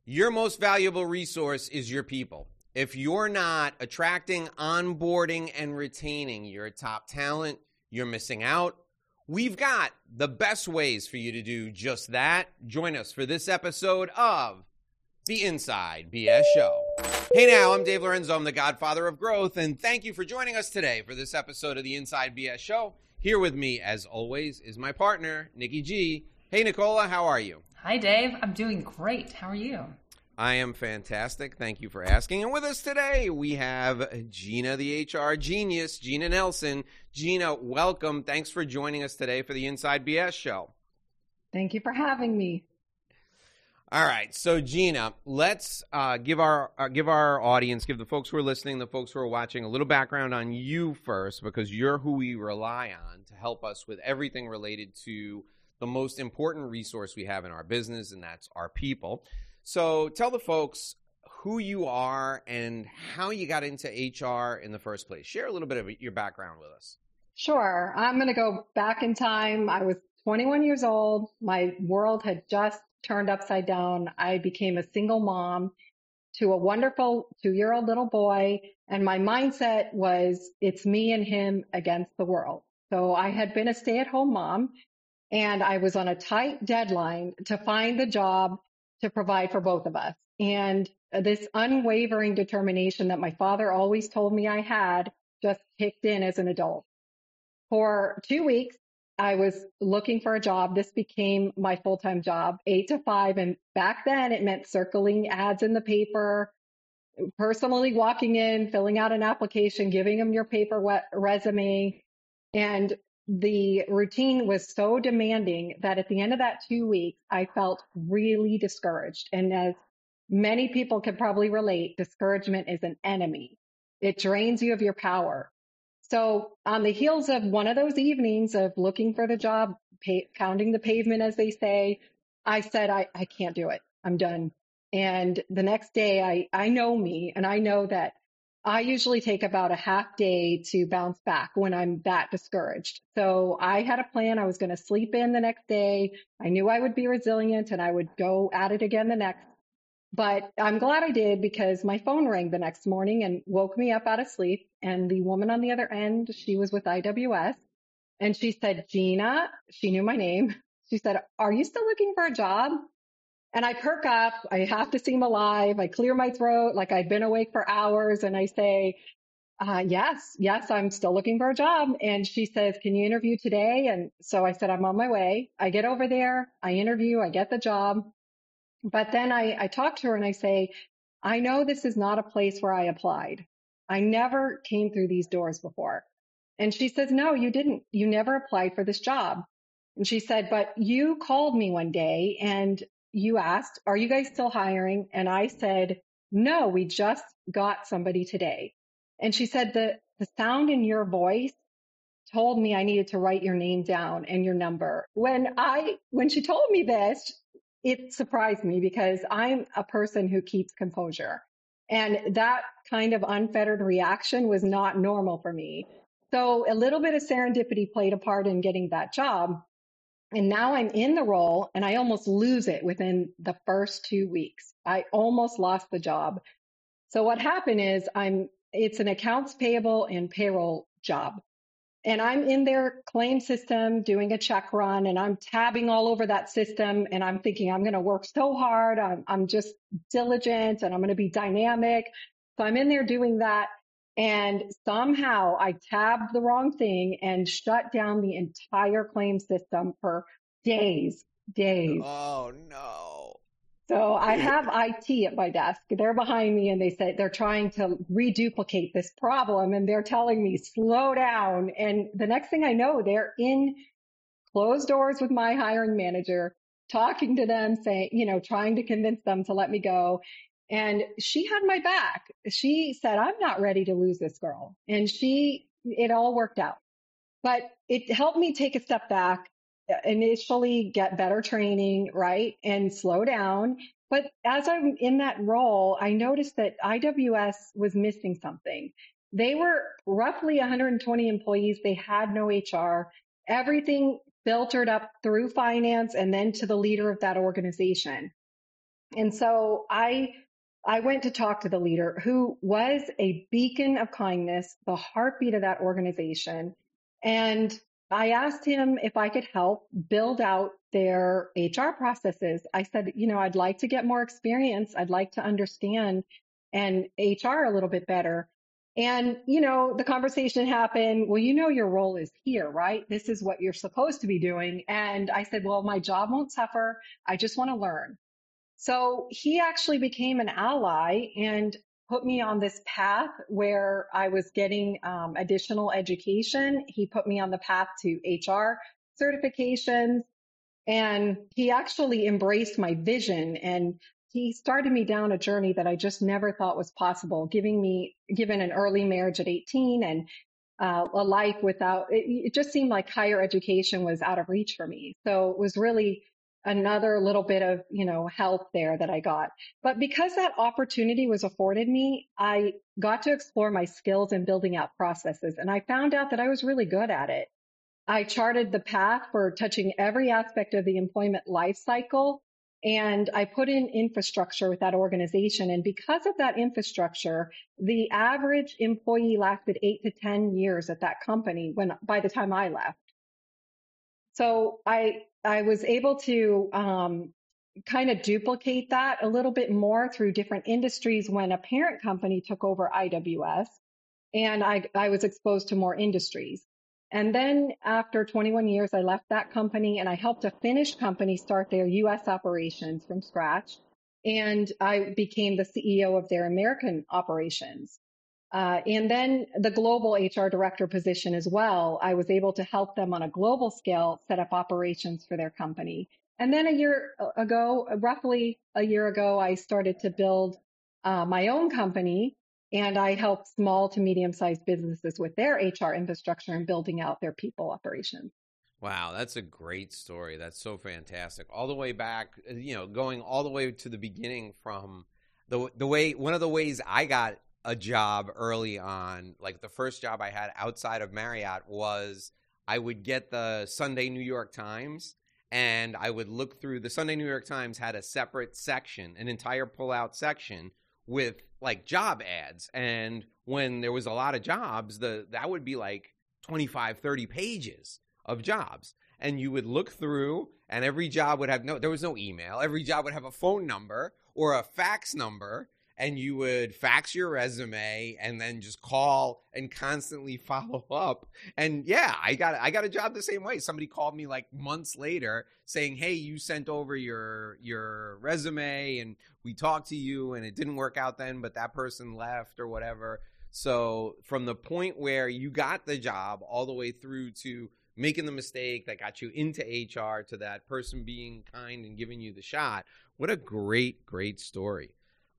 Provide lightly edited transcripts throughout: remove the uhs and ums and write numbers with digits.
Your most valuable resource is your people. If you're not attracting, onboarding, and retaining your top talent, you're missing out. We've got the best ways for you to do just that. Join us for this episode of The Inside BS Show. Hey now, I'm Dave Lorenzo. I'm the godfather of growth, and thank you for joining us today for this episode of The Inside BS Show. Here with me, as always, is my partner, Nikki G. Hey, Nicola, how are you? Hi, Dave. I'm doing great. How are you? I am fantastic. Thank you for asking. And with us today, we have Gina, the HR genius, Gina Nelson. Gina, welcome. Thanks for joining us today for the Inside BS Show. Thank you for having me. All right. So, Gina, let's give our audience, give the folks who are listening, the folks who are watching, a little background on you first, because you're who we rely on to help us with everything related to the most important resource we have in our business, and that's our people. So tell the folks who you are and how you got into HR in the first place. Share a little bit of your background with us. Sure. I'm going to go back in time. I was 21 years old. My world had just turned upside down. I became a single mom to a wonderful 2-year-old little boy. And my mindset was, it's me and him against the world. So I had been a stay-at-home mom, and I was on a tight deadline to find the job to provide for both of us. And this unwavering determination that my father always told me I had just kicked in as an adult. For 2 weeks, I was looking for a job. This became my full-time job, 8 to 5. And back then it meant circling ads in the paper, personally walking in, filling out an application, giving them your paper resume. And the routine was so demanding that at the end of that 2 weeks, I felt really discouraged. And as many people can probably relate, discouragement is an enemy. It drains you of your power. So on the heels of one of those evenings of looking for the job, pounding the pavement, as they say, I said, I can't do it. I'm done. And the next day, I know me, and I know that I usually take about a half day to bounce back when I'm that discouraged. So I had a plan. I was going to sleep in the next day. I knew I would be resilient and I would go at it again the next. But I'm glad I did, because my phone rang the next morning and woke me up out of sleep. And the woman on the other end, she was with IWS, and she said, Gina, she knew my name. She said, are you still looking for a job? And I perk up, I have to seem alive. I clear my throat like I've been awake for hours. And I say, yes, I'm still looking for a job. And she says, can you interview today? And so I said, I'm on my way. I get over there, I interview, I get the job. But then I talk to her and I say, I know this is not a place where I applied. I never came through these doors before. And she says, no, you didn't. You never applied for this job. And she said, but you called me one day and you asked, are you guys still hiring? And I said, no, we just got somebody today. And she said, the sound in your voice told me I needed to write your name down and your number. When she told me this, it surprised me, because I'm a person who keeps composure. And that kind of unfettered reaction was not normal for me. So a little bit of serendipity played a part in getting that job. And now I'm in the role and I almost lose it within the first 2 weeks. I almost lost the job. So what happened is it's an accounts payable and payroll job. And I'm in their claim system doing a check run, and I'm tabbing all over that system. And I'm thinking I'm going to work so hard. I'm just diligent and I'm going to be dynamic. So I'm in there doing that. And somehow I tabbed the wrong thing and shut down the entire claim system for days. Oh, no. So I have IT at my desk. They're behind me and they say they're trying to reduplicate this problem, and they're telling me, slow down. And the next thing I know, they're in closed doors with my hiring manager, talking to them, saying, trying to convince them to let me go. And she had my back. She said, I'm not ready to lose this girl. And it all worked out. But it helped me take a step back, initially get better training, right? And slow down. But as I'm in that role, I noticed that IWS was missing something. They were roughly 120 employees. They had no HR. Everything filtered up through finance and then to the leader of that organization. And so I went to talk to the leader who was a beacon of kindness, the heartbeat of that organization. And I asked him if I could help build out their HR processes. I said, I'd like to get more experience. I'd like to understand and HR a little bit better. And, the conversation happened. Well, your role is here, right? This is what you're supposed to be doing. And I said, well, my job won't suffer. I just want to learn. So he actually became an ally and put me on this path where I was getting additional education. He put me on the path to HR certifications, and he actually embraced my vision, and he started me down a journey that I just never thought was possible, given an early marriage at 18 and a life without, it just seemed like higher education was out of reach for me. So it was really another little bit of, help there that I got. But because that opportunity was afforded me, I got to explore my skills in building out processes. And I found out that I was really good at it. I charted the path for touching every aspect of the employment life cycle. And I put in infrastructure with that organization. And because of that infrastructure, the average employee lasted 8 to 10 years at that company by the time I left. So I was able to kind of duplicate that a little bit more through different industries when a parent company took over IWS, and I was exposed to more industries. And then after 21 years, I left that company and I helped a Finnish company start their US operations from scratch. And I became the CEO of their American operations. And then the global HR director position as well. I was able to help them on a global scale set up operations for their company. And then roughly a year ago, I started to build my own company, and I help small to medium-sized businesses with their HR infrastructure and building out their people operations. Wow, that's a great story. That's so fantastic. All the way back, going all the way to the beginning from the way, one of the ways I got a job early on, like the first job I had outside of Marriott was I would get the Sunday New York Times, and I would look through the Sunday New York Times had a separate section, an entire pull-out section with like job ads. And when there was a lot of jobs, that would be like 25, 30 pages of jobs. And you would look through, and every job would have there was no email. Every job would have a phone number or a fax number, and you would fax your resume and then just call and constantly follow up. And yeah, I got a job the same way. Somebody called me like months later saying, hey, you sent over your resume and we talked to you and it didn't work out then, but that person left or whatever. So from the point where you got the job all the way through to making the mistake that got you into HR to that person being kind and giving you the shot, what a great, great story.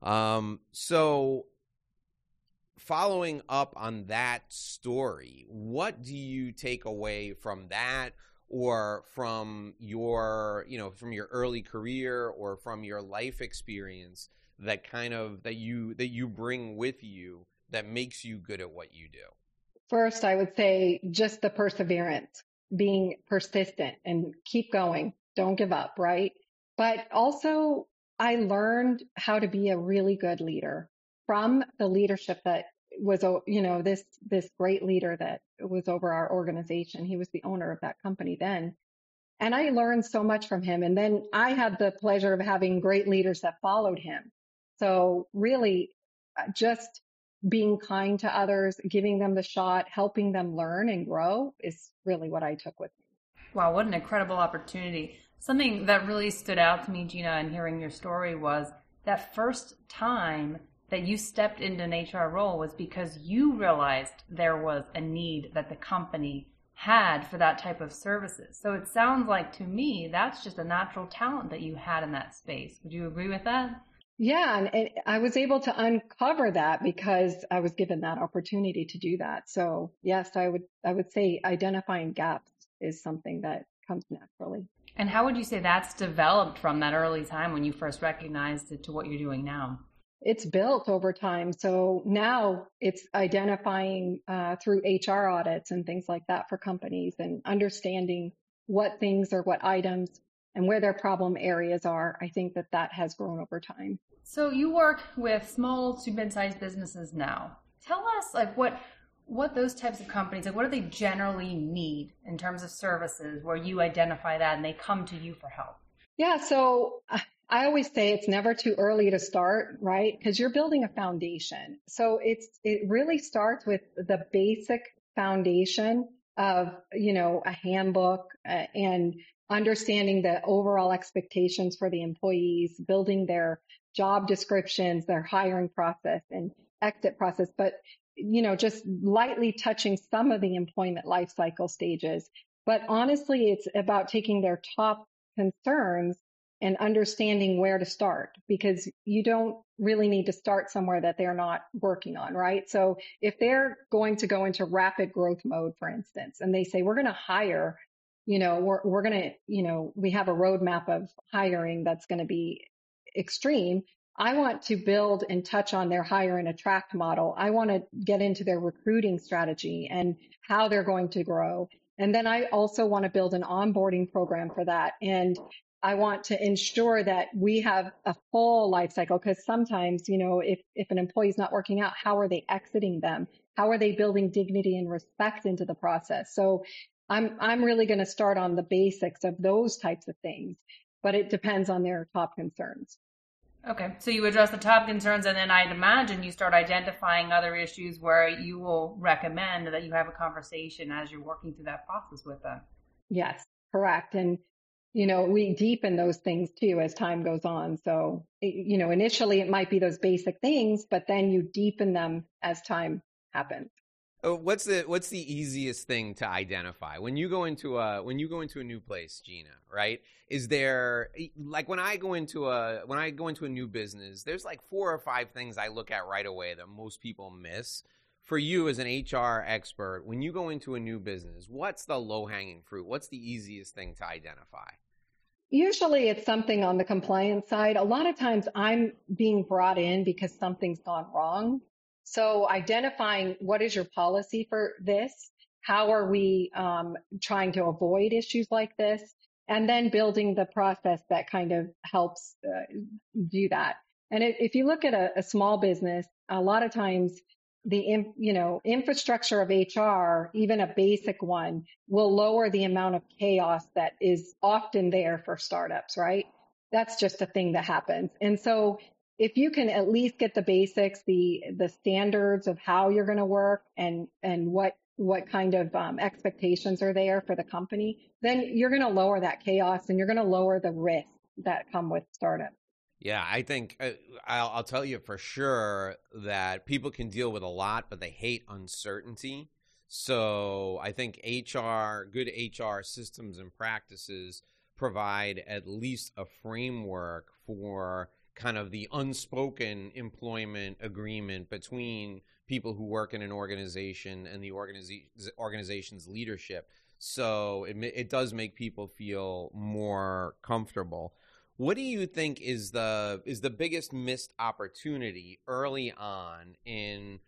So following up on that story, what do you take away from that, or from your, from your early career or from your life experience that you bring with you that makes you good at what you do? First, I would say just the perseverance, being persistent and keep going. Don't give up, right? But also, I learned how to be a really good leader from the leadership that was, this great leader that was over our organization. He was the owner of that company then. And I learned so much from him. And then I had the pleasure of having great leaders that followed him. So really just being kind to others, giving them the shot, helping them learn and grow is really what I took with me. Wow, what an incredible opportunity. Something that really stood out to me, Gina, in hearing your story was that first time that you stepped into an HR role was because you realized there was a need that the company had for that type of services. So it sounds like to me that's just a natural talent that you had in that space. Would you agree with that? Yeah, and I was able to uncover that because I was given that opportunity to do that. So yes, I would say identifying gaps is something that comes naturally. And how would you say that's developed from that early time when you first recognized it to what you're doing now? It's built over time. So now it's identifying through HR audits and things like that for companies and understanding what things or what items and where their problem areas are. I think that has grown over time. So you work with small to mid-sized businesses now. Tell us what those types of companies, what do they generally need in terms of services where you identify that and they come to you for help? Yeah, so I always say it's never too early to start, right? Because you're building a foundation. So it really starts with the basic foundation of, a handbook and understanding the overall expectations for the employees, building their job descriptions, their hiring process and exit process, but, just lightly touching some of the employment life cycle stages. But honestly, it's about taking their top concerns and understanding where to start, because you don't really need to start somewhere that they're not working on, right? So if they're going to go into rapid growth mode, for instance, and they say, we're going to hire, we're going to, we have a roadmap of hiring that's going to be extreme. I want to build and touch on their hire and attract model. I want to get into their recruiting strategy and how they're going to grow. And then I also want to build an onboarding program for that. And I want to ensure that we have a full life cycle, because sometimes, if an employee is not working out, how are they exiting them? How are they building dignity and respect into the process? So I'm really going to start on the basics of those types of things, but it depends on their top concerns. Okay, so you address the top concerns, and then I'd imagine you start identifying other issues where you will recommend that you have a conversation as you're working through that process with them. Yes, correct. And, we deepen those things too as time goes on. So, initially it might be those basic things, but then you deepen them as time happens. What's the easiest thing to identify when you go into a new place, Gina? Right? Is there, like, when I go into a new business, there's like 4 or 5 things I look at right away that most people miss. For you as an HR expert, when you go into a new business, what's the low-hanging fruit? What's the easiest thing to identify? Usually it's something on the compliance side. A lot of times I'm being brought in because something's gone wrong. So identifying what is your policy for this? How are we trying to avoid issues like this? And then building the process that kind of helps do that. And if you look at a small business, a lot of times the infrastructure of HR, even a basic one, will lower the amount of chaos that is often there for startups, right? That's just a thing that happens. And so if you can at least get the basics, the standards of how you're going to work and what kind of expectations are there for the company, then you're going to lower that chaos and you're going to lower the risks that come with startups. Yeah, I think I'll tell you for sure that people can deal with a lot, but they hate uncertainty. So I think good HR systems and practices provide at least a framework for kind of the unspoken employment agreement between people who work in an organization and the organization's leadership. So it does make people feel more comfortable. What do you think is the biggest missed opportunity early on in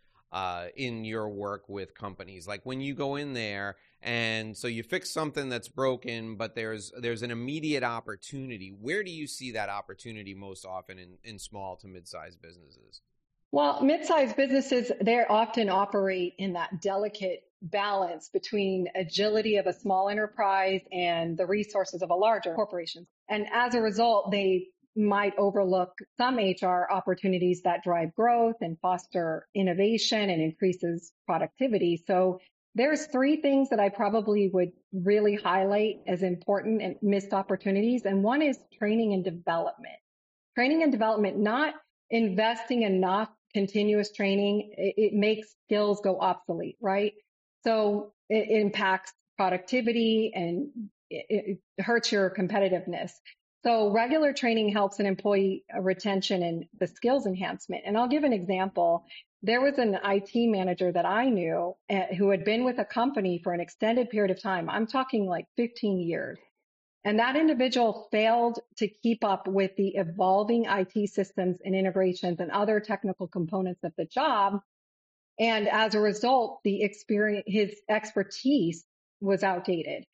your work with companies? Like when you go in there and so you fix something that's broken, but there's an immediate opportunity. Where do you see that opportunity most often in small to mid-sized businesses? Well, mid-sized businesses, they often operate in that delicate balance between agility of a small enterprise and the resources of a larger corporation. And as a result, they might overlook some HR opportunities that drive growth and foster innovation and increases productivity. So there's 3 things that I probably would really highlight as important and missed opportunities. And one is training and development. Training and development, not investing enough continuous training, it makes skills go obsolete, right? So it impacts productivity and it hurts your competitiveness. So regular training helps in employee retention and the skills enhancement. And I'll give an example. There was an IT manager that I knew who had been with a company for an extended period of time. I'm talking like 15 years. And that individual failed to keep up with the evolving IT systems and integrations and other technical components of the job. And as a result, his expertise was outdated.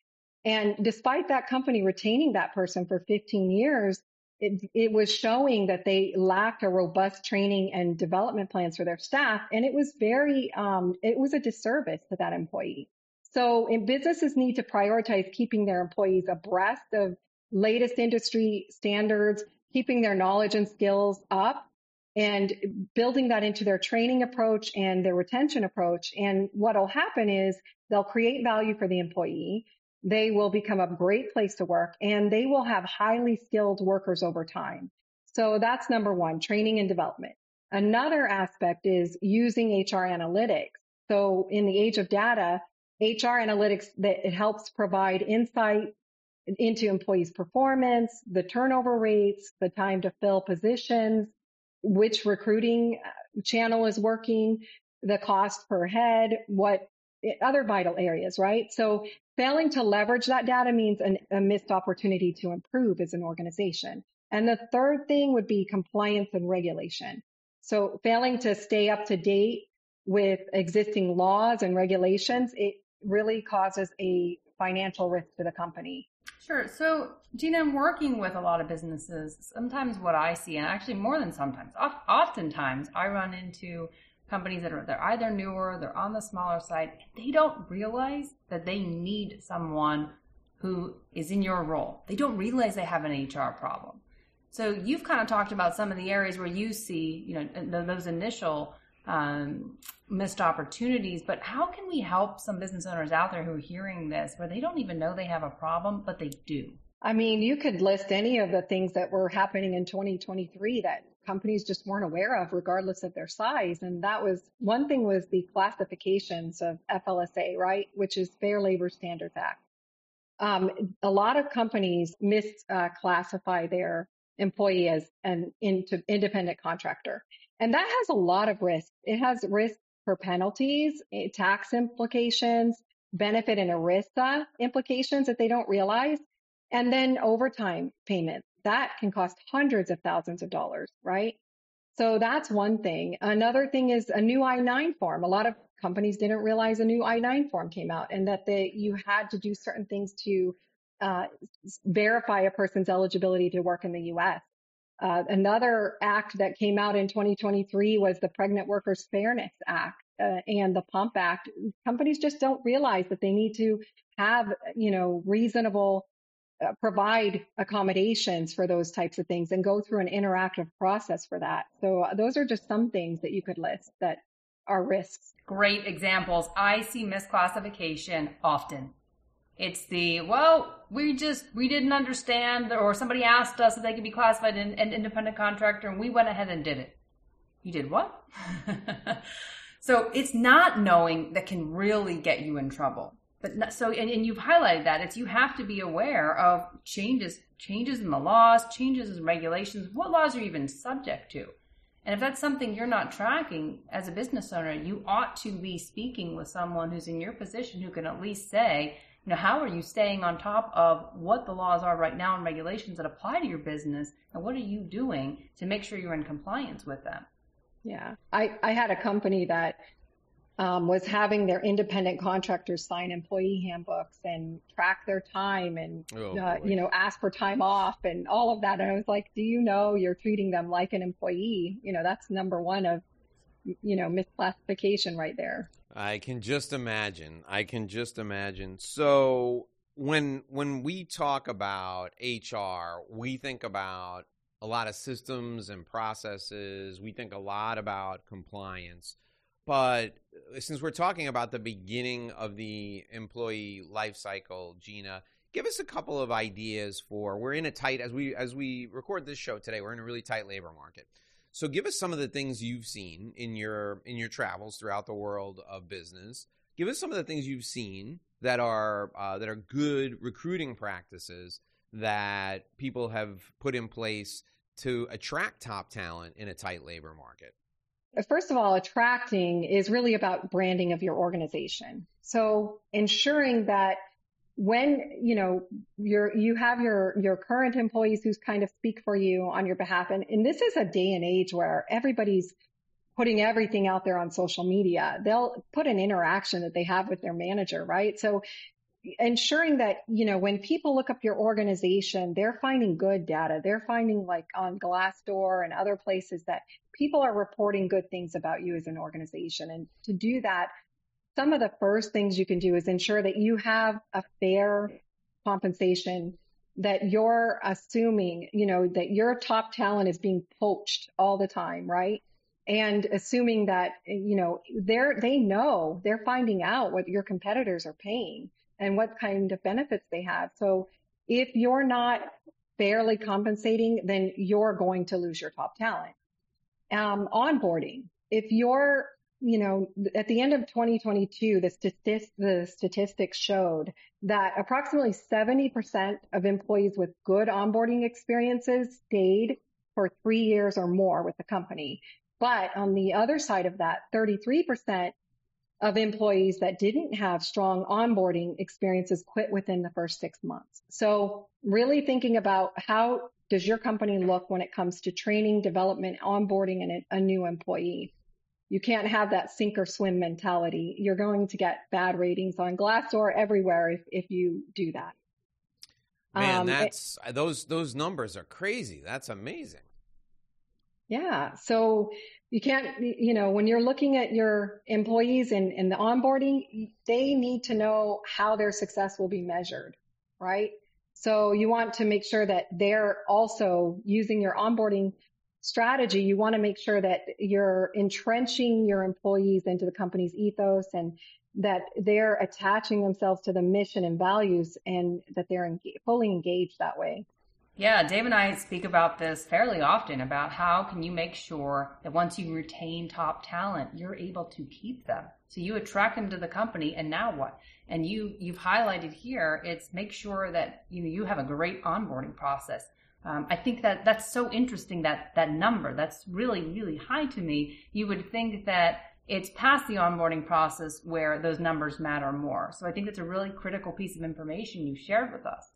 And despite that company retaining that person for 15 years, it was showing that they lacked a robust training and development plans for their staff. And it was it was a disservice to that employee. So businesses need to prioritize keeping their employees abreast of latest industry standards, keeping their knowledge and skills up, and building that into their training approach and their retention approach. And what will happen is they'll create value for the employee. They will become a great place to work, and they will have highly skilled workers over time. So that's number one, training and development. Another aspect is using HR analytics. So in the age of data, HR analytics, that it helps provide insight into employees' performance, the turnover rates, the time to fill positions, which recruiting channel is working, the cost per head, what other vital areas, right? So failing to leverage that data means a missed opportunity to improve as an organization. And the third thing would be compliance and regulation. So failing to stay up to date with existing laws and regulations, it really causes a financial risk to the company. Sure. So, Gina, I'm working with a lot of businesses. Sometimes what I see, and actually more than sometimes, oftentimes I run into companies they're either newer, they're on the smaller side, and they don't realize that they need someone who is in your role. They don't realize they have an HR problem. So you've kind of talked about some of the areas where you see, those initial missed opportunities, but how can we help some business owners out there who are hearing this where they don't even know they have a problem, but they do? I mean, you could list any of the things that were happening in 2023 that companies just weren't aware of, regardless of their size. And that was one thing, was the classifications of FLSA, right, which is Fair Labor Standards Act. A lot of companies misclassify their employee into independent contractor. And that has a lot of risk. It has risk for penalties, tax implications, benefit and ERISA implications that they don't realize, and then overtime payments. That can cost hundreds of thousands of dollars, right? So that's one thing. Another thing is a new I-9 form. A lot of companies didn't realize a new I-9 form came out, and that you had to do certain things to verify a person's eligibility to work in the U.S. Another act that came out in 2023 was the Pregnant Workers Fairness Act and the PUMP Act. Companies just don't realize that they need to have, reasonable, provide accommodations for those types of things and go through an interactive process for that. So those are just some things that you could list that are risks. Great examples. I see misclassification often. It's we didn't understand, or somebody asked us if they could be classified an independent contractor, and we went ahead and did it. You did what? So it's not knowing that can really get you in trouble. But and you've highlighted that you have to be aware of changes in the laws, changes in regulations. What laws are you even subject to? And if that's something you're not tracking as a business owner, you ought to be speaking with someone who's in your position who can at least say, how are you staying on top of what the laws are right now and regulations that apply to your business, and what are you doing to make sure you're in compliance with them? Yeah, I had a company that was having their independent contractors sign employee handbooks and track their time and, ask for time off and all of that. And I was like, do you know you're treating them like an employee? That's number one of, misclassification right there. I can just imagine. So when we talk about HR, we think about a lot of systems and processes. We think a lot about compliance. But since we're talking about the beginning of the employee life cycle, Gina, give us a couple of ideas we're in a tight, as we record this show today, we're in a really tight labor market. So give us some of the things you've seen in your travels throughout the world of business. Give us some of the things you've seen that are good recruiting practices that people have put in place to attract top talent in a tight labor market. First of all, attracting is really about branding of your organization. So ensuring that when, you have your current employees who kind of speak for you on your behalf. And this is a day and age where everybody's putting everything out there on social media. They'll put an interaction that they have with their manager, right? So ensuring that, when people look up your organization, they're finding good data. They're finding, like on Glassdoor and other places, that people are reporting good things about you as an organization. And to do that, some of the first things you can do is ensure that you have a fair compensation, that you're assuming, that your top talent is being poached all the time, right? And assuming that, they're finding out what your competitors are paying and what kind of benefits they have. So if you're not fairly compensating, then you're going to lose your top talent. Onboarding. If you're, at the end of 2022, the statistics showed that approximately 70% of employees with good onboarding experiences stayed for 3 years or more with the company. But on the other side of that, 33% of employees that didn't have strong onboarding experiences quit within the first 6 months. So really thinking about, how does your company look when it comes to training, development, onboarding a new employee? You can't have that sink or swim mentality. You're going to get bad ratings on Glassdoor everywhere if you do that. Man, those numbers are crazy. That's amazing. Yeah. So you can't, when you're looking at your employees and the onboarding, they need to know how their success will be measured, right? So you want to make sure that they're also using your onboarding strategy. You want to make sure that you're entrenching your employees into the company's ethos, and that they're attaching themselves to the mission and values, and that they're fully engaged that way. Yeah, Dave and I speak about this fairly often, about how can you make sure that once you retain top talent, you're able to keep them. So you attract them to the company, and now what? And you've highlighted here, it's make sure that you have a great onboarding process. I think that's so interesting, that number. That's really, really high to me. You would think that it's past the onboarding process where those numbers matter more. So I think it's a really critical piece of information you shared with us.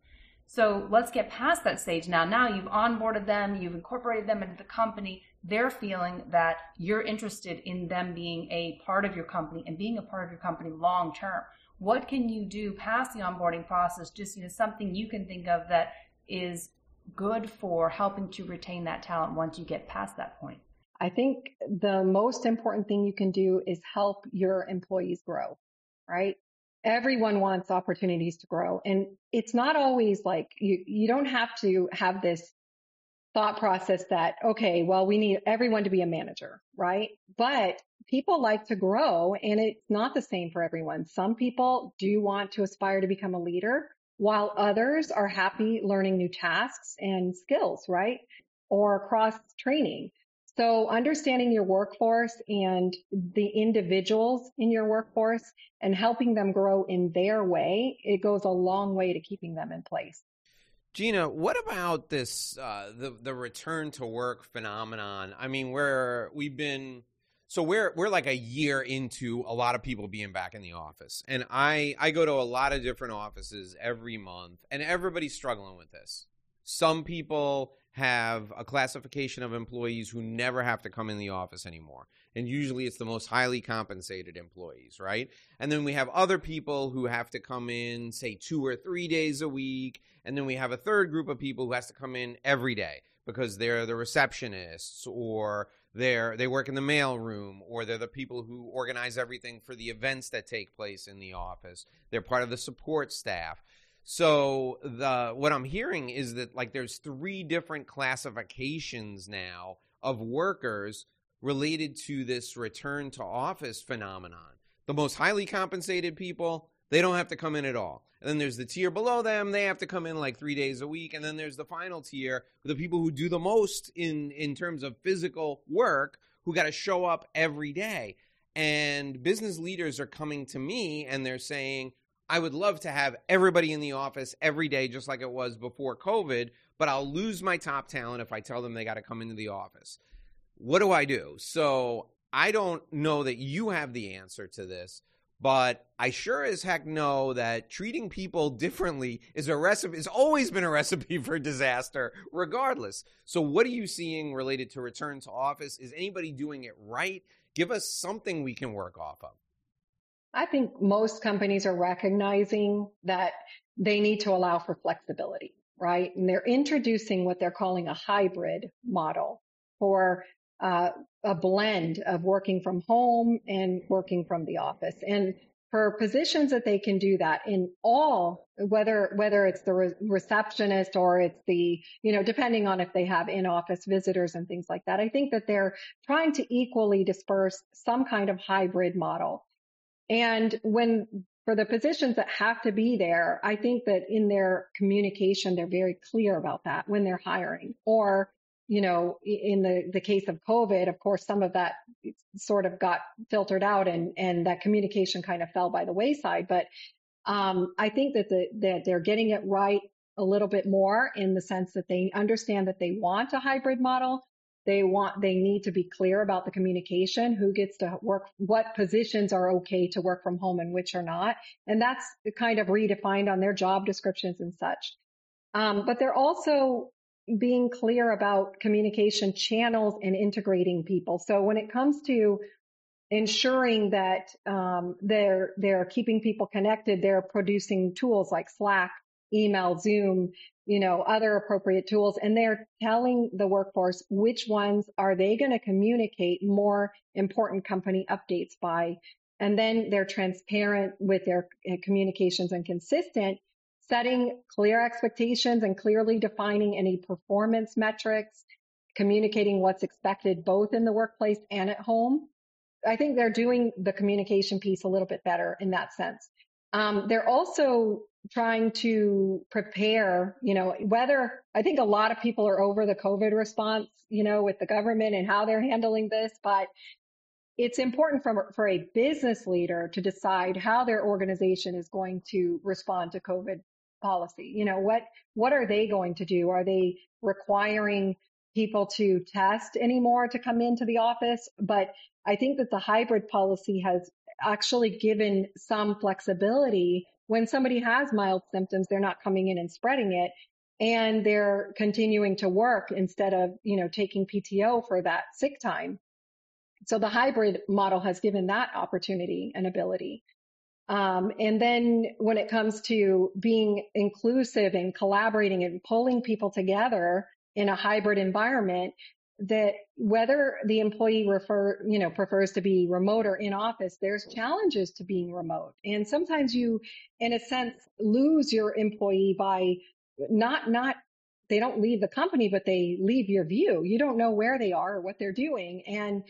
So let's get past that stage now. Now you've onboarded them, you've incorporated them into the company. They're feeling that you're interested in them being a part of your company and being a part of your company long term. What can you do past the onboarding process? Just something you can think of that is good for helping to retain that talent once you get past that point. I think the most important thing you can do is help your employees grow, right? Everyone wants opportunities to grow. And it's not always like you don't have to have this thought process that, okay, well, we need everyone to be a manager, right? But people like to grow, and it's not the same for everyone. Some people do want to aspire to become a leader, while others are happy learning new tasks and skills, right? Or cross training. So understanding your workforce and the individuals in your workforce and helping them grow in their way, it goes a long way to keeping them in place. Gina, what about this, the return to work phenomenon? I mean, we're like a year into a lot of people being back in the office. And I go to a lot of different offices every month, and everybody's struggling with this. Some people have a classification of employees who never have to come in the office anymore. And usually it's the most highly compensated employees, right? And then we have other people who have to come in, say, 2 or 3 days a week. And then we have a third group of people who has to come in every day because they're the receptionists, or they work in the mail room, or they're the people who organize everything for the events that take place in the office. They're part of the support staff. So what I'm hearing is that there's 3 different classifications now of workers related to this return to office phenomenon. The most highly compensated people, they don't have to come in at all. And then there's the tier below them, they have to come in 3 days a week. And then there's the final tier, the people who do the most in terms of physical work, who got to show up every day. And business leaders are coming to me and they're saying, I would love to have everybody in the office every day, just like it was before COVID, but I'll lose my top talent if I tell them they got to come into the office. What do I do? So I don't know that you have the answer to this, but I sure as heck know that treating people differently is a recipe. It's always been a recipe for disaster, regardless. So what are you seeing related to return to office? Is anybody doing it right? Give us something we can work off of. I think most companies are recognizing that they need to allow for flexibility, right? And they're introducing what they're calling a hybrid model for a blend of working from home and working from the office. And for positions that they can do that in all, whether it's the receptionist or it's the, depending on if they have in-office visitors and things like that, I think that they're trying to equally disperse some kind of hybrid model. And for the positions that have to be there, I think that in their communication, they're very clear about that when they're hiring. Or, in the case of COVID, of course, some of that sort of got filtered out and that communication kind of fell by the wayside. But I think that they're getting it right a little bit more in the sense that they understand that they want a hybrid model. They need to be clear about the communication, who gets to work, what positions are okay to work from home and which are not. And that's kind of redefined on their job descriptions and such. But they're also being clear about communication channels and integrating people. So when it comes to ensuring that they're keeping people connected, they're producing tools like Slack, email, Zoom, other appropriate tools, and they're telling the workforce which ones are they going to communicate more important company updates by. And then they're transparent with their communications and consistent, setting clear expectations and clearly defining any performance metrics, communicating what's expected both in the workplace and at home. I think they're doing the communication piece a little bit better in that sense. They're also trying to prepare, I think a lot of people are over the COVID response, with the government and how they're handling this, but it's important for a business leader to decide how their organization is going to respond to COVID policy. What are they going to do? Are they requiring people to test anymore to come into the office? But I think that the hybrid policy has actually given some flexibility. When somebody has mild symptoms, they're not coming in and spreading it, and they're continuing to work instead of, taking PTO for that sick time. So the hybrid model has given that opportunity and ability. And then when it comes to being inclusive and collaborating and pulling people together in a hybrid environment, that whether the employee prefers to be remote or in office, there's challenges to being remote. And sometimes you, in a sense, lose your employee by they don't leave the company, but they leave your view. You don't know where they are or what they're doing. And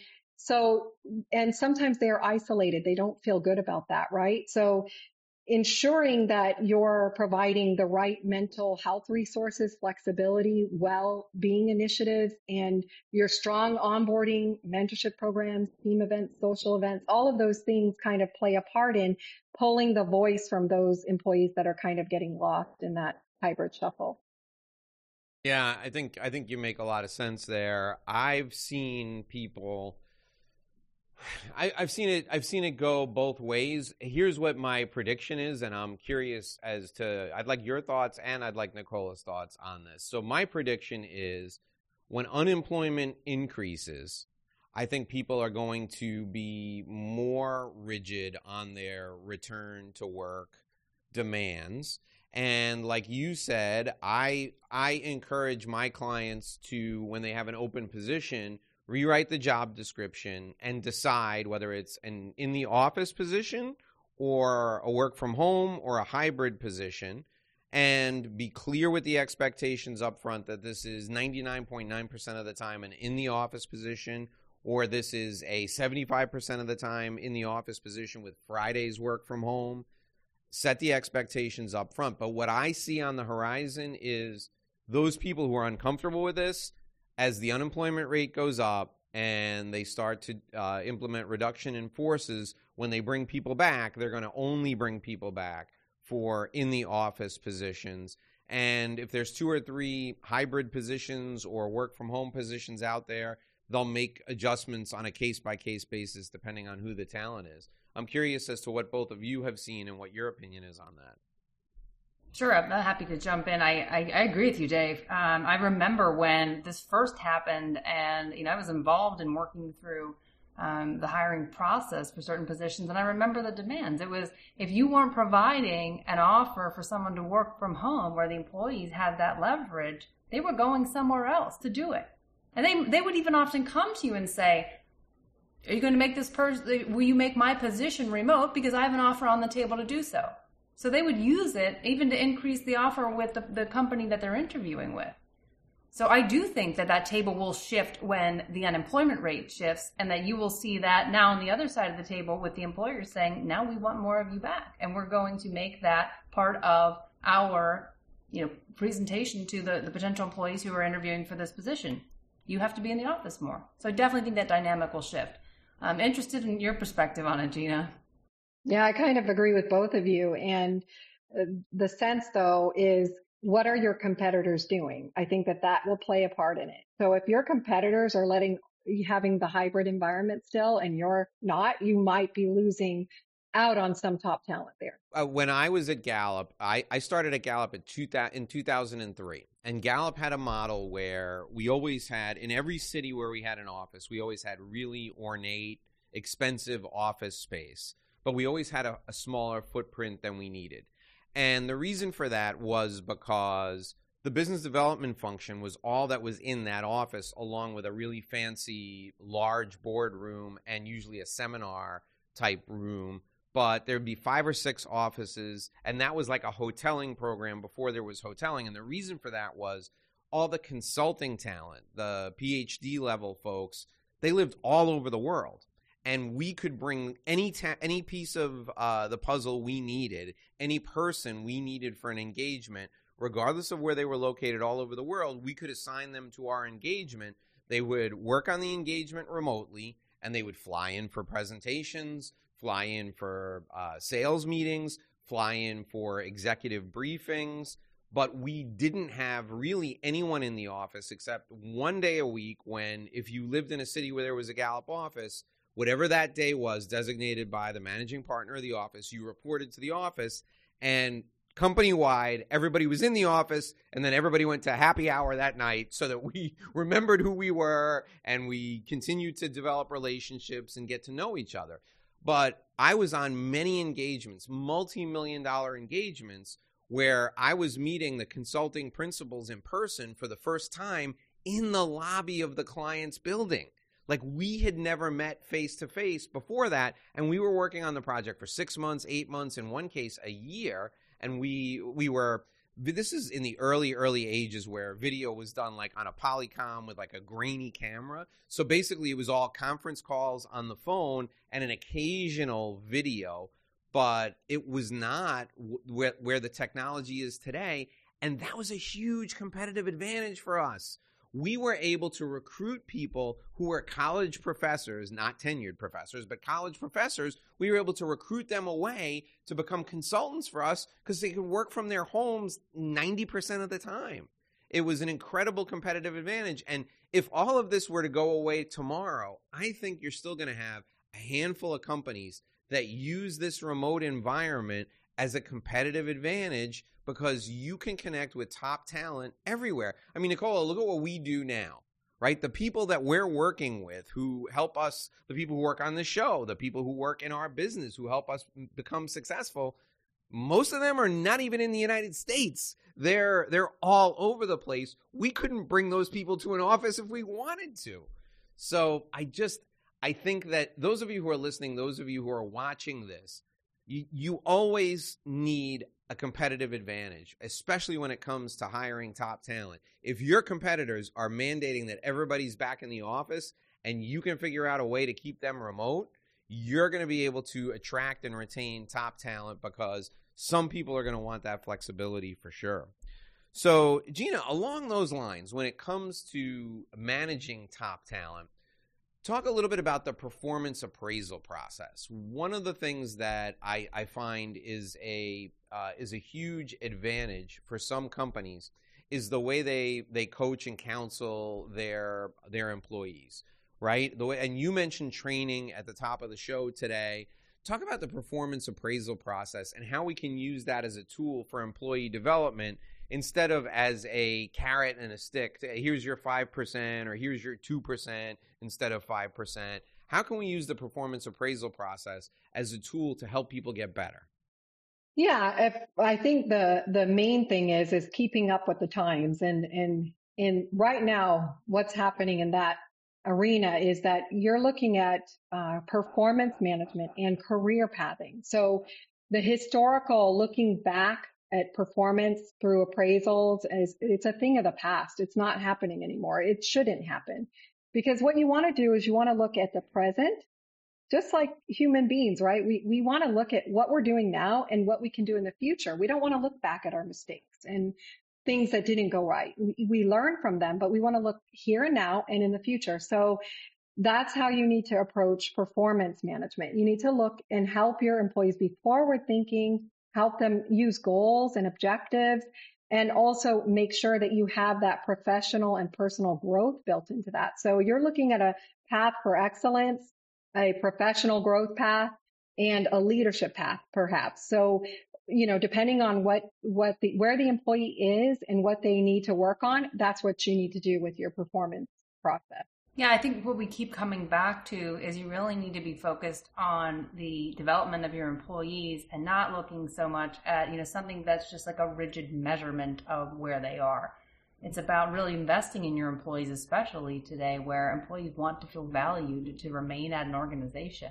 sometimes they're isolated. They don't feel good about that, right? So ensuring that you're providing the right mental health resources, flexibility, well-being initiatives, and your strong onboarding, mentorship programs, team events, social events, all of those things kind of play a part in pulling the voice from those employees that are kind of getting lost in that hybrid shuffle. Yeah, I think you make a lot of sense there. I've seen people I've seen it go both ways. Here's what my prediction is, and I'm curious I'd like your thoughts and I'd like Nicola's thoughts on this. So my prediction is when unemployment increases, I think people are going to be more rigid on their return to work demands. And like you said, I encourage my clients to, when they have an open position, rewrite the job description and decide whether it's an in the office position or a work from home or a hybrid position, and be clear with the expectations up front that this is 99.9% of the time an in the office position, or this is a 75% of the time in the office position with Fridays work from home. Set the expectations up front. But what I see on the horizon is those people who are uncomfortable with this, as the unemployment rate goes up and they start to implement reduction in forces, when they bring people back, they're going to only bring people back for in the office positions. And if there's 2 or 3 hybrid positions or work from home positions out there, they'll make adjustments on a case-by-case basis depending on who the talent is. I'm curious as to what both of you have seen and what your opinion is on that. Sure, I'm happy to jump in. I agree with you, Dave. I remember when this first happened, and I was involved in working through the hiring process for certain positions. And I remember the demands. It was, if you weren't providing an offer for someone to work from home where the employees had that leverage, they were going somewhere else to do it. And they would even often come to you and say, are you going to make this person, will you make my position remote because I have an offer on the table to do so? So they would use it even to increase the offer with the company that they're interviewing with. So I do think that table will shift when the unemployment rate shifts, and that you will see that now on the other side of the table with the employers saying, now we want more of you back, and we're going to make that part of our presentation to the potential employees who are interviewing for this position. You have to be in the office more. So I definitely think that dynamic will shift. I'm interested in your perspective on it, Gina. Yeah, I kind of agree with both of you. And the sense, though, is what are your competitors doing? I think that will play a part in it. So if your competitors are having the hybrid environment still and you're not, you might be losing out on some top talent there. When I was at Gallup, I started at Gallup in 2003. And Gallup had a model where we always had, in every city where we had an office, we always had really ornate, expensive office space. But we always had a smaller footprint than we needed. And the reason for that was because the business development function was all that was in that office, along with a really fancy, large boardroom and usually a seminar type room. But there'd be 5 or 6 offices, and that was like a hoteling program before there was hoteling. And the reason for that was all the consulting talent, the PhD level folks, they lived all over the world. And we could bring any piece of the puzzle we needed, any person we needed for an engagement, regardless of where they were located all over the world. We could assign them to our engagement. They would work on the engagement remotely, and they would fly in for presentations, fly in for sales meetings, fly in for executive briefings. But we didn't have really anyone in the office except one day a week when, if you lived in a city where there was a Gallup office, whatever that day was designated by the managing partner of the office, you reported to the office, and company-wide, everybody was in the office, and then everybody went to happy hour that night so that we remembered who we were, and we continued to develop relationships and get to know each other. But I was on many engagements, multi-million-dollar engagements, where I was meeting the consulting principals in person for the first time in the lobby of the client's building. Like, we had never met face-to-face before that, and we were working on the project for 6 months, 8 months, in one case, a year, and we were, this is in the early ages where video was done like on a Polycom with like a grainy camera. So basically, it was all conference calls on the phone and an occasional video, but it was not where the technology is today, and that was a huge competitive advantage for us. We were able to recruit people who were college professors, not tenured professors, but college professors. We were able to recruit them away to become consultants for us because they could work from their homes 90% of the time. It was an incredible competitive advantage. And if all of this were to go away tomorrow, I think you're still going to have a handful of companies that use this remote environment as a competitive advantage because you can connect with top talent everywhere. I mean, Nicola, look at what we do now, right? The people that we're working with who help us, the people who work on the show, the people who work in our business who help us become successful, most of them are not even in the United States. They're all over the place. We couldn't bring those people to an office if we wanted to. So I think that those of you who are listening, those of you who are watching this, you always need a competitive advantage, especially when it comes to hiring top talent. If your competitors are mandating that everybody's back in the office and you can figure out a way to keep them remote, you're going to be able to attract and retain top talent because some people are going to want that flexibility for sure. So, Gina, along those lines, when it comes to managing top talent, talk a little bit about the performance appraisal process. One of the things that I find is a huge advantage for some companies is the way they coach and counsel their employees, right? And you mentioned training at the top of the show today. Talk about the performance appraisal process and how we can use that as a tool for employee development instead of as a carrot and a stick, here's your 5% or here's your 2% instead of 5%. How can we use the performance appraisal process as a tool to help people get better? Yeah, I think the main thing is keeping up with the times, and right now what's happening in that arena is that you're looking at performance management and career pathing. So the historical looking back at performance through appraisals it's a thing of the past. It's not happening anymore. It shouldn't happen, because what you want to do is you want to look at the present. Just like human beings, right? We want to look at what we're doing now and what we can do in the future. We don't want to look back at our mistakes and things that didn't go right. We learn from them, but we want to look here and now and in the future. So that's how you need to approach performance management. You need to look and help your employees be forward thinking, help them use goals and objectives, and also make sure that you have that professional and personal growth built into that. So you're looking at a path for excellence, a professional growth path, and a leadership path, perhaps. So, depending on where the employee is and what they need to work on, that's what you need to do with your performance process. Yeah, I think what we keep coming back to is you really need to be focused on the development of your employees and not looking so much at, something that's just like a rigid measurement of where they are. It's about really investing in your employees, especially today where employees want to feel valued to remain at an organization.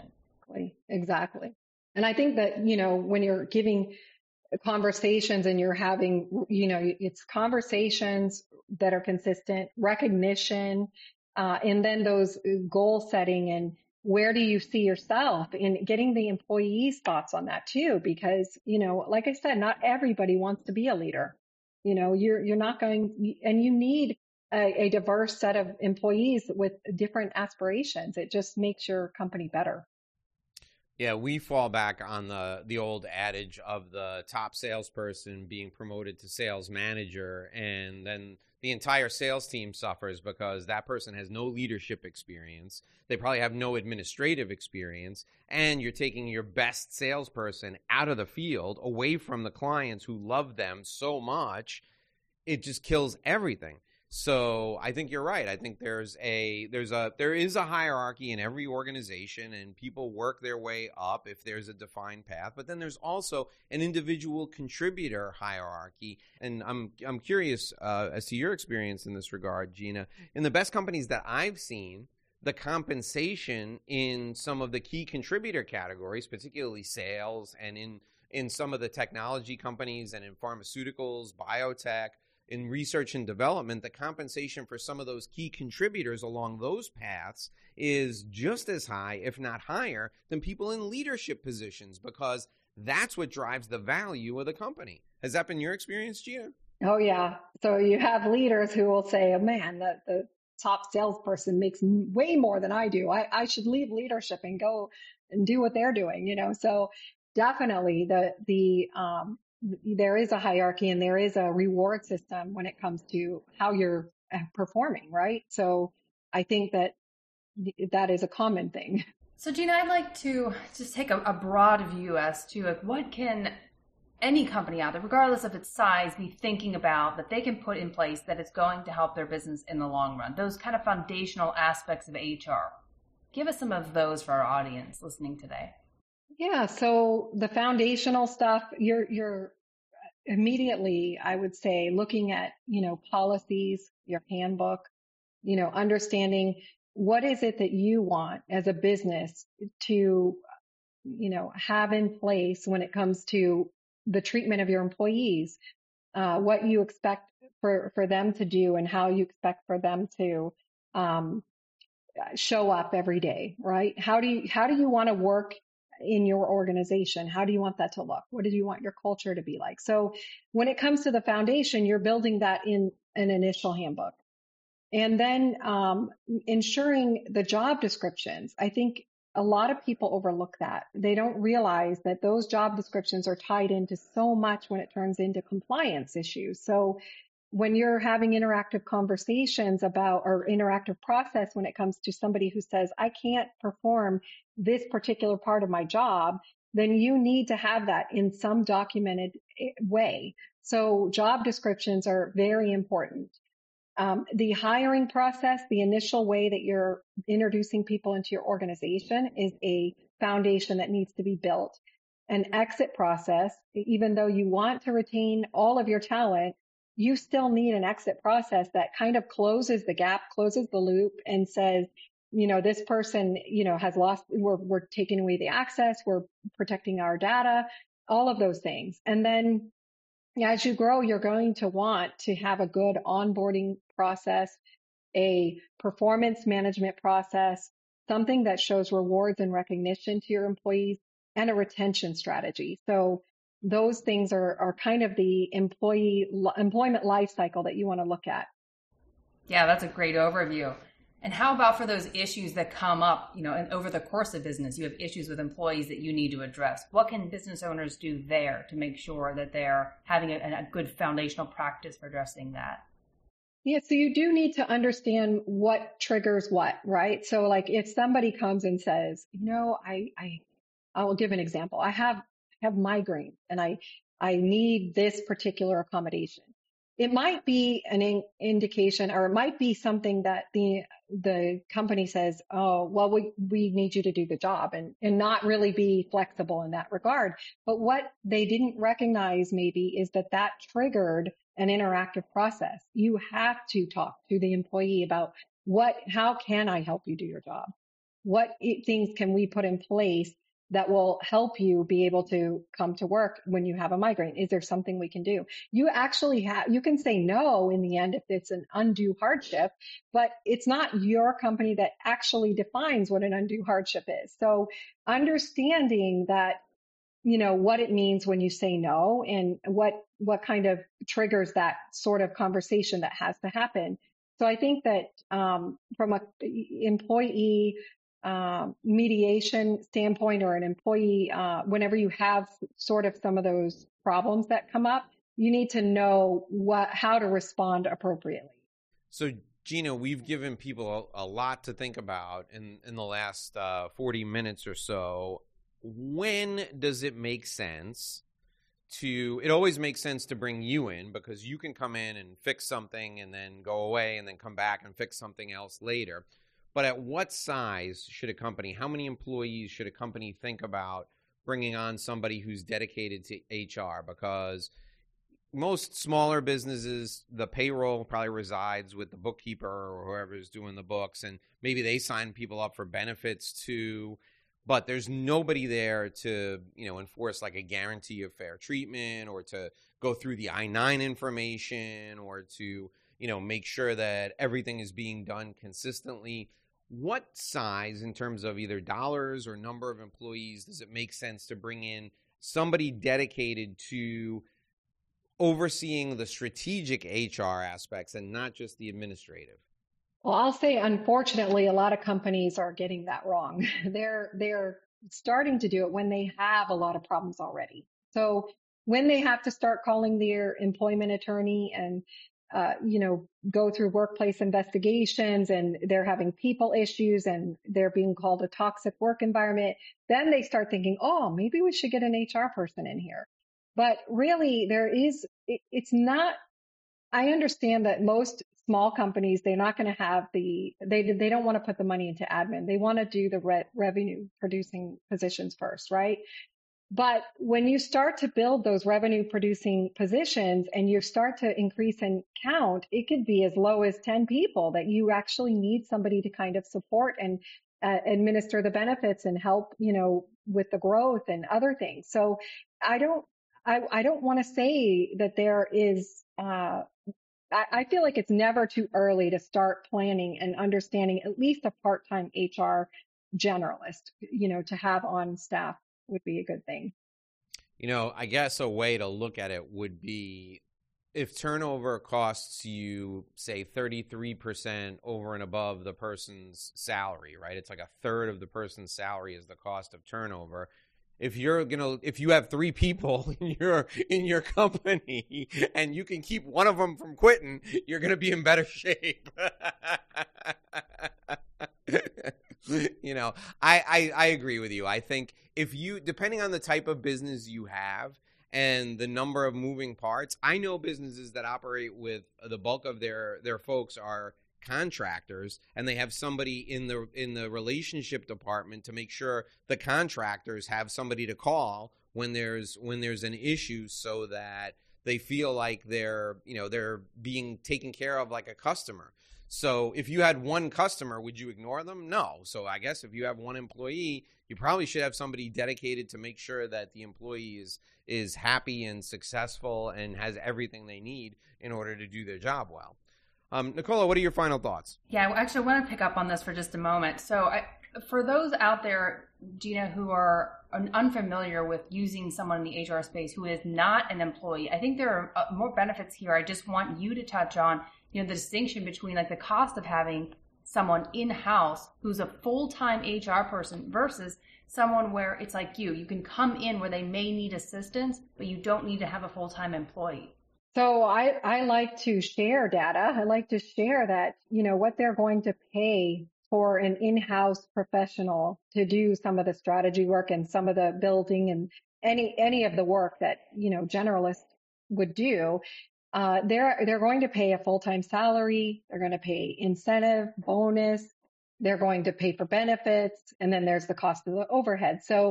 Exactly. And I think that, when you're giving conversations and you're having, it's conversations that are consistent, recognition, and then those goal setting and where do you see yourself, in getting the employees' thoughts on that too, because, like I said, not everybody wants to be a leader. You're not going, and you need a diverse set of employees with different aspirations. It just makes your company better. Yeah, we fall back on the old adage of the top salesperson being promoted to sales manager, and then the entire sales team suffers because that person has no leadership experience. They probably have no administrative experience, and you're taking your best salesperson out of the field, away from the clients who love them so much. It just kills everything. So I think you're right. I think there is a hierarchy in every organization, and people work their way up if there's a defined path. But then there's also an individual contributor hierarchy. And I'm curious as to your experience in this regard, Gina. In the best companies that I've seen, the compensation in some of the key contributor categories, particularly sales, and in some of the technology companies and in pharmaceuticals, biotech, in research and development, the compensation for some of those key contributors along those paths is just as high, if not higher, than people in leadership positions, because that's what drives the value of the company. Has that been your experience, Gina? Oh, yeah. So you have leaders who will say, oh, man, the top salesperson makes way more than I do. I should leave leadership and go and do what they're doing, So definitely there is a hierarchy and there is a reward system when it comes to how you're performing, right? So I think that is a common thing. So Gina, I'd like to just take a broad view as to what can any company out there, regardless of its size, be thinking about that they can put in place that is going to help their business in the long run, those kind of foundational aspects of HR. Give us some of those for our audience listening today. Yeah, so the foundational stuff, you're immediately, I would say, looking at, policies, your handbook, understanding what is it that you want as a business to, have in place when it comes to the treatment of your employees, what you expect for them to do and how you expect for them to show up every day, right? How do you want to work in your organization? How do you want that to look? What do you want your culture to be like? So when it comes to the foundation, you're building that in an initial handbook. And then ensuring the job descriptions. I think a lot of people overlook that. They don't realize that those job descriptions are tied into so much when it turns into compliance issues. So when you're having interactive conversations about, or interactive process when it comes to somebody who says, I can't perform this particular part of my job, then you need to have that in some documented way So job descriptions are very important. The hiring process, the initial way that you're introducing people into your organization, is a foundation that needs to be built. An exit process, even though you want to retain all of your talent, you still need an exit process that kind of closes the gap, closes the loop, and says, this person, has lost, we're taking away the access, we're protecting our data, all of those things. And then as you grow, you're going to want to have a good onboarding process, a performance management process, something that shows rewards and recognition to your employees, and a retention strategy. So those things are kind of the employment life cycle that you want to look at. Yeah, that's a great overview. And how about for those issues that come up, and over the course of business, you have issues with employees that you need to address. What can business owners do there to make sure that they're having a good foundational practice for addressing that? Yeah, so you do need to understand what triggers what, right? So like if somebody comes and says, I will give an example. I have migraines and I need this particular accommodation. It might be an indication, or it might be something that the company says, oh, well, we need you to do the job, and not really be flexible in that regard. But what they didn't recognize maybe is that triggered an interactive process. You have to talk to the employee about how can I help you do your job? What things can we put in place that will help you be able to come to work when you have a migraine? Is there something we can do? You can say no in the end if it's an undue hardship, but it's not your company that actually defines what an undue hardship is. So understanding that, what it means when you say no, and what kind of triggers that sort of conversation that has to happen. So I think that from an employee mediation standpoint, or an employee, whenever you have sort of some of those problems that come up, you need to know how to respond appropriately. So Gina, we've given people a lot to think about in the last 40 minutes or so. When does it make sense it always makes sense to bring you in, because you can come in and fix something and then go away and then come back and fix something else later. But at what size should a company, how many employees should a company think about bringing on somebody who's dedicated to HR? Because most smaller businesses, the payroll probably resides with the bookkeeper or whoever's doing the books, and maybe they sign people up for benefits too. But there's nobody there to, enforce like a guarantee of fair treatment, or to go through the I-9 information, or to, make sure that everything is being done consistently. What size, in terms of either dollars or number of employees, does it make sense to bring in somebody dedicated to overseeing the strategic HR aspects and not just the administrative? Well, I'll say, unfortunately, a lot of companies are getting that wrong. They're starting to do it when they have a lot of problems already. So when they have to start calling their employment attorney and go through workplace investigations, and they're having people issues, and they're being called a toxic work environment, then they start thinking, oh, maybe we should get an HR person in here. But really, it's not, I understand that most small companies, they're not going to have they don't want to put the money into admin. They want to do the revenue producing positions first, right? But when you start to build those revenue producing positions and you start to increase in count, it could be as low as 10 people that you actually need somebody to kind of support and administer the benefits and help, with the growth and other things. So I don't want to say that there is, I feel like it's never too early to start planning and understanding at least a part-time HR generalist, to have on staff would be a good thing. I guess a way to look at it would be, if turnover costs you, say, 33% over and above the person's salary, right? It's like a third of the person's salary is the cost of turnover. If you have 3 people in your company and you can keep one of them from quitting, you're going to be in better shape. I agree with you. I think depending on the type of business you have and the number of moving parts. I know businesses that operate with the bulk of their folks are contractors, and they have somebody in the relationship department to make sure the contractors have somebody to call when there's an issue, so that they feel like they're being taken care of like a customer. So if you had one customer, would you ignore them? No. So I guess if you have one employee, you probably should have somebody dedicated to make sure that the employee is happy and successful and has everything they need in order to do their job well. Nicola, what are your final thoughts? Yeah, actually, I want to pick up on this for just a moment. So for those out there, Gina, who are unfamiliar with using someone in the HR space who is not an employee, I think there are more benefits here. I just want you to touch on, the distinction between like the cost of having someone in-house who's a full-time HR person versus someone where it's like you can come in where they may need assistance, but you don't need to have a full-time employee. So I like to share data. I like to share that, what they're going to pay for an in-house professional to do some of the strategy work and some of the building and any of the work that, generalists would do. They're going to pay a full-time salary. They're going to pay incentive, bonus. They're going to pay for benefits. And then there's the cost of the overhead. So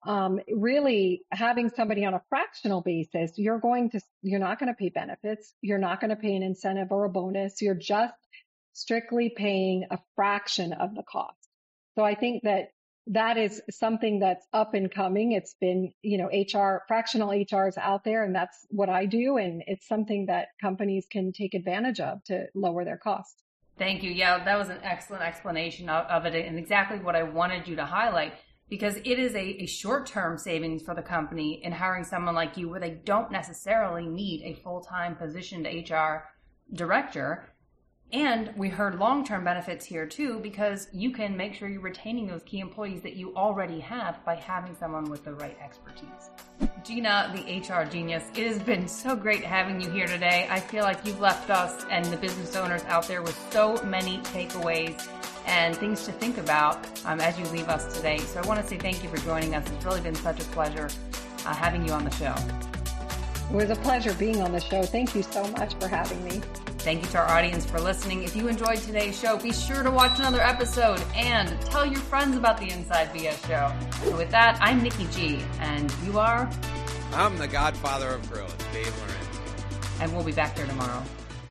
really having somebody on a fractional basis, you're not going to pay benefits. You're not going to pay an incentive or a bonus. You're just strictly paying a fraction of the cost. So I think that is something that's up and coming. It's been, fractional HR is out there, and that's what I do. And it's something that companies can take advantage of to lower their costs. Thank you. Yeah, that was an excellent explanation of it, and exactly what I wanted you to highlight, because it is a short-term savings for the company in hiring someone like you where they don't necessarily need a full-time positioned HR director. And we heard long-term benefits here too, because you can make sure you're retaining those key employees that you already have by having someone with the right expertise. Gina, the HR genius, it has been so great having you here today. I feel like you've left us and the business owners out there with so many takeaways and things to think about as you leave us today. So I want to say thank you for joining us. It's really been such a pleasure having you on the show. It was a pleasure being on the show. Thank you so much for having me. Thank you to our audience for listening. If you enjoyed today's show, be sure to watch another episode and tell your friends about the Inside BS show. So with that, I'm Nikki G, and you are? I'm the godfather of growth, Dave Lorenz. And we'll be back here tomorrow.